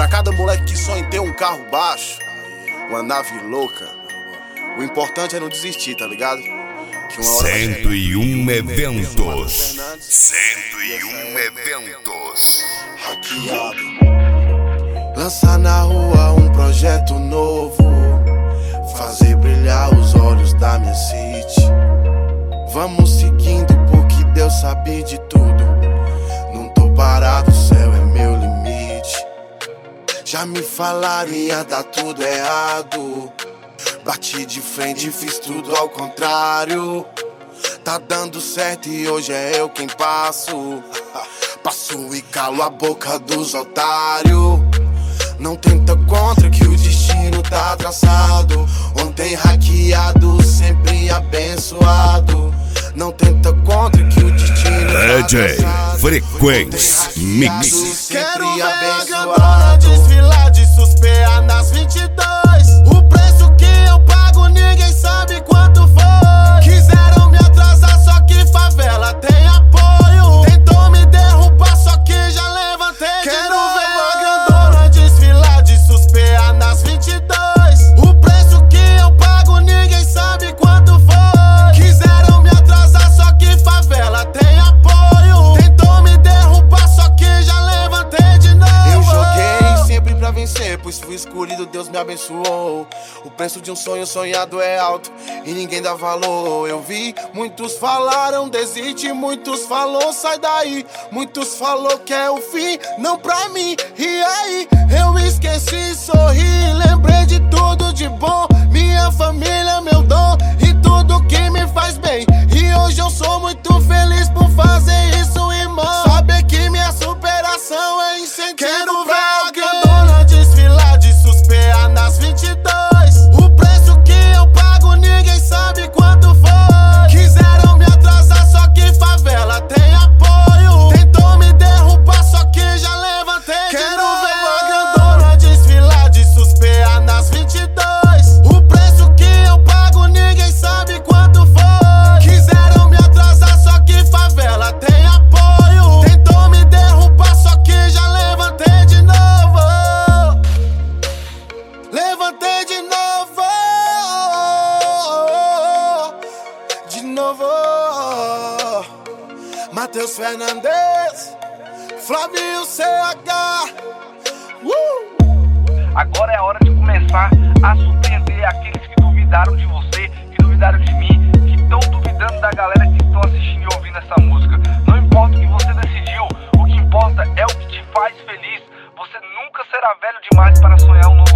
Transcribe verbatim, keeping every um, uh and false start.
Pra cada moleque que sonha em ter um carro baixo, uma nave louca, o importante é não desistir, tá ligado? Que uma hora cento e um eventos. cento e um eventos. Hackeado. Lançar na rua um projeto novo, fazer brilhar os olhos da minha city. Vamos seguindo porque Deus sabe de tudo. Não tô parado, o céu é meu limite. Já me falaram ia dar tudo errado. Bati de frente, fiz tudo ao contrário. Tá dando certo e hoje é eu quem passo. Passo e calo a boca dos otários. Não tenta contra que o destino tá traçado. Ontem hackeado, sempre abençoado. Não tenta contra que o destino tá traçado. Frequência Mix. Quero ver a grandona desfilar de suspeita nas vinte e dois. O preço que eu pago ninguém sabe quanto foi. Quiseram me atrasar, só que favela tem apoio. Tentou me derrubar, só que já levantei de Quero novo. Ver a grandona desfilar de suspeita nas vinte e dois. O preço que eu pago ninguém sabe quanto foi. Quiseram me atrasar, só que favela tem apoio. Tentou me derrubar, só que já levantei de novo. Eu joguei sempre pra vencer, pois fui escolhido, Deus me abençoou. O preço de um sonho sonhado é alto e ninguém dá valor. Eu vi, muitos falaram desiste, muitos falou sai daí. Muitos falou que é o fim, não pra mim. E aí, eu esqueci, sorri, lembrei de tudo de bom. Minha família, meu dom e tudo que me faz bem. E hoje eu sou muito feliz por fazer isso, irmão. Saber que minha superação é incentivo. Quero ver a grandona desfilar de suspeita nas vinte e dois. O preço que eu pago ninguém sabe quanto foi. Quiseram me atrasar, só que favela tem apoio. Tentou me derrubar, só que já levantei de Quero novo. Ver a grandona desfilar de suspeita nas vinte e dois. O preço que eu pago ninguém sabe quanto foi. Quiseram me atrasar, só que favela tem apoio. Tentou me derrubar, só que já levantei de novo. Levantei de novo. De novo. Matheus Fernandes, Flávio C H. Uh! Agora é a hora de começar a surpreender aqueles que duvidaram de você, que duvidaram de mim, que estão duvidando da galera que estão assistindo e ouvindo essa música. Não importa o que você decidiu, o que importa é o que te faz feliz. Você nunca será velho demais para sonhar um novo